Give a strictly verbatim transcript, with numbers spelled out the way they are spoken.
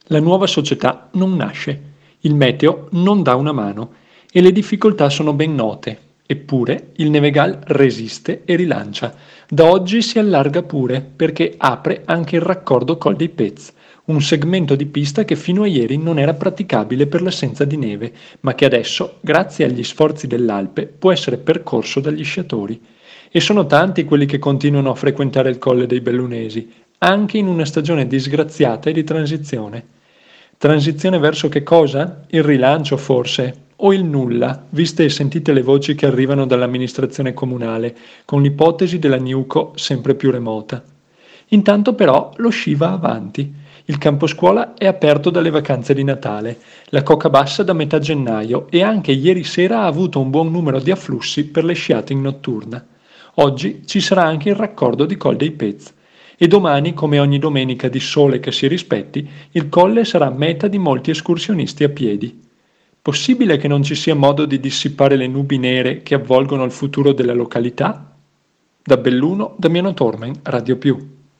La nuova società non nasce, il meteo non dà una mano e le difficoltà sono ben note. Eppure il Nevegal resiste e rilancia. Da oggi si allarga pure perché apre anche il raccordo Col dei Pez, un segmento di pista che fino a ieri non era praticabile per l'assenza di neve, ma che adesso, grazie agli sforzi dell'Alpe, può essere percorso dagli sciatori. E sono tanti quelli che continuano a frequentare il Colle dei Bellunesi, anche in una stagione disgraziata e di transizione. Transizione verso che cosa? Il rilancio forse? O il nulla, viste e sentite le voci che arrivano dall'amministrazione comunale, con l'ipotesi della Newco sempre più remota. Intanto però lo sci va avanti. Il campo scuola è aperto dalle vacanze di Natale, la Coca Bassa da metà gennaio e anche ieri sera ha avuto un buon numero di afflussi per le sciate in notturna. Oggi ci sarà anche il raccordo di Col dei Pez. E domani, come ogni domenica di sole che si rispetti, il colle sarà meta di molti escursionisti a piedi. Possibile che non ci sia modo di dissipare le nubi nere che avvolgono il futuro della località? Da Belluno, Damiano Tormen, Radio Più.